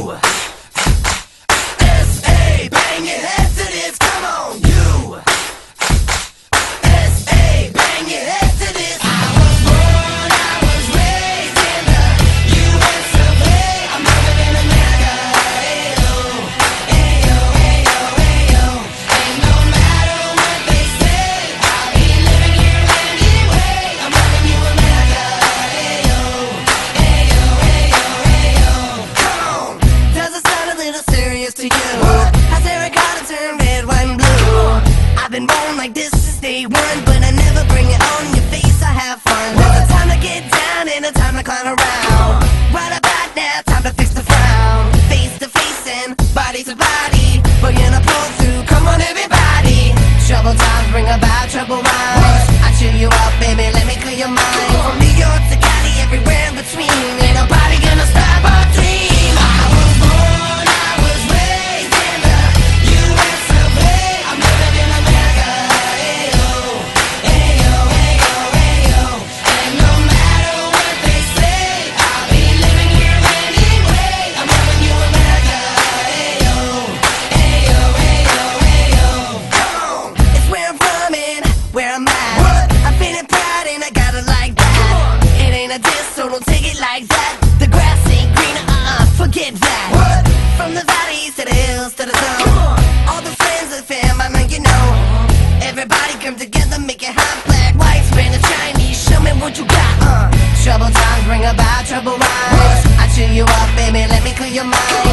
S.A. Bang your head to this, come on, you. S.A. Bang your head to this. I was born, I was raised in the U.S. of A. I'm living in America. Ayo, ayo, ayo, ayo. And no matter what they say, I'll be living here anyway. I'm loving you, America. Ayo, ayo, ayo, ayo. Come on. Does it sound a little serious to you? Has Eric Carter turned red, white, and blue? I've been born like this since day one, but I never bring it on your face. I have fun. There's a time to get down and a time to clown around. Right about now, time to fix the frown. Face to face and body to body, we're gonna pull through. Come on, everybody. Trouble times bring about trouble rhymes. I cheer you up, baby. Let me clear your mind. From New York to Cali, everywhere in between. Ain't nobody gonna stop our dream. I was born, I was raised in the U.S. of A. I'm living in America. Ayo, ayo, ayo, ayo. And no matter what they say, I'll be living here anyway. I'm loving you, America. Ayo, ayo, ayo, ayo. Come on. It's where I'm from and where I'm at. I'm feeling proud and I got it like that. It ain't a diss, so don't take it like that. The grass ain't greener, forget that. From the valleys to the hills to the zone, all the friends and fam, I know you know. Everybody come together, make it hot, black, white, Spanish, Chinese. Show me what you got. Trouble times bring about trouble rise. I cheer you up, baby, let me clear your mind.